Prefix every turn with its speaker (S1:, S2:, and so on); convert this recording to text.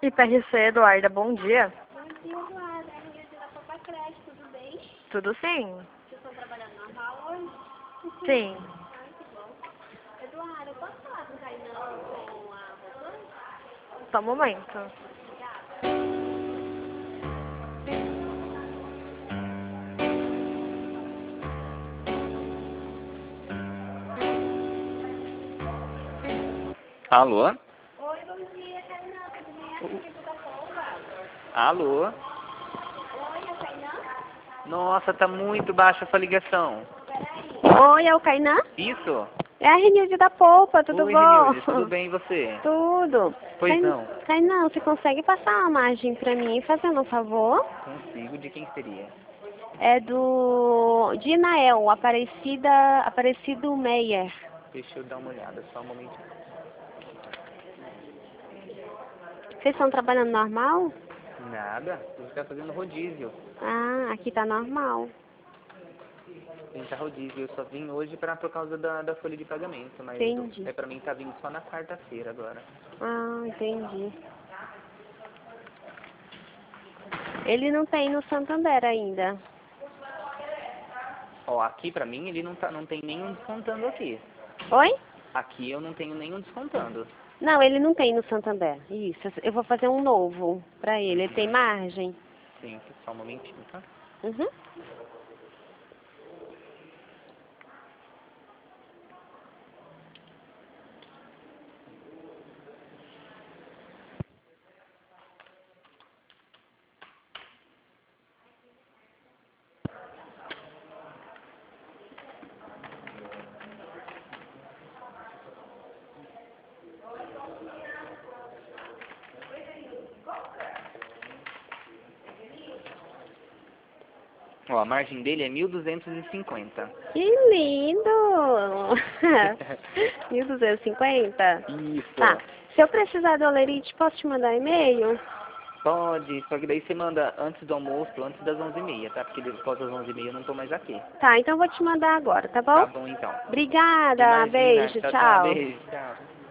S1: IPRC, Eduarda, bom dia.
S2: Bom dia, Eduarda. É a Nilce da Copa Creche, tudo bem?
S1: Tudo sim?
S2: Vocês estão trabalhando normal hoje?
S1: Sim.
S2: Ai, que bom. Eduarda, eu posso falar com o Cainão com a Rosane?
S1: Só um momento.
S2: Obrigada.
S3: Alô?
S2: Oi, bom dia, Cainão. Tudo bem? É a Nilce da Copa.
S3: Alô?
S2: Oi, é o Cainão?
S3: Nossa, tá muito baixa essa ligação.
S2: Peraí.
S1: Oi, é o Kainan?
S3: Isso?
S1: É a Renilde da Polpa, tudo
S3: Oi,
S1: bom?
S3: Renilde, tudo bem e você?
S1: Tudo.
S3: Pois não.
S1: Kainan, você consegue passar uma margem pra mim, fazendo um favor?
S3: Consigo, de quem seria?
S1: É de Inael, Aparecido Meyer.
S3: Deixa eu dar uma olhada, só um momentinho.
S1: Vocês estão trabalhando normal?
S3: Nada, a gente tá fazendo rodízio.
S1: Ah, aqui tá normal.
S3: A gente tá rodízio, eu só vim hoje por causa da folha de pagamento, mas
S1: Entendi.
S3: pra mim tá vindo só na quarta-feira agora.
S1: Ah, entendi. Ele não tem no Santander ainda.
S3: Ó, aqui pra mim ele não tem nenhum descontando aqui.
S1: Oi?
S3: Aqui eu não tenho nenhum descontando.
S1: Não, ele não tem no Santander. Isso, eu vou fazer um novo pra ele. Ele tem margem?
S3: Sim, só um momentinho, tá?
S1: Uhum.
S3: Ó, a margem dele é 1.250.
S1: Que lindo! 1.250?
S3: Isso.
S1: Tá. Se eu precisar do olerite, posso te mandar e-mail?
S3: Pode, só que daí você manda antes do almoço, antes das 11h30, tá? Porque depois das 11h30 eu não tô mais aqui.
S1: Tá, então eu vou te mandar agora, tá bom?
S3: Tá bom, então.
S1: Obrigada,
S3: Imagina.
S1: beijo,
S3: Tchau, tchau.
S1: tchau.
S3: Beijo, tchau.